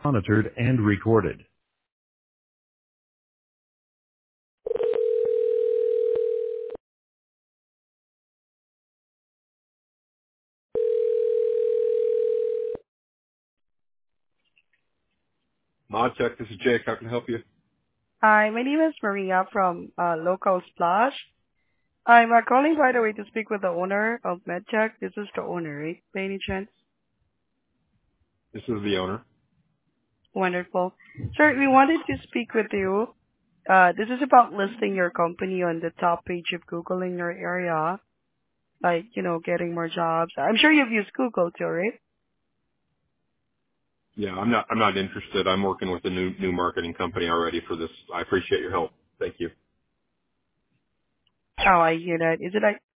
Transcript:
monitored and recorded. ModTech, this is Jake. How can I help you? Hi, my name is Maria from Local Splash. I'm calling by the way to speak with the owner of MedCheck. This is the owner, right? By any chance? This is the owner. Wonderful. Sir, we wanted to speak with you. This is about listing your company on the top page of Google in your area, like, getting more jobs. I'm sure you've used Google too, right? Yeah, I'm not interested. I'm working with a new marketing company already for this. I appreciate your help. Thank you. Oh, I hear that. Is it like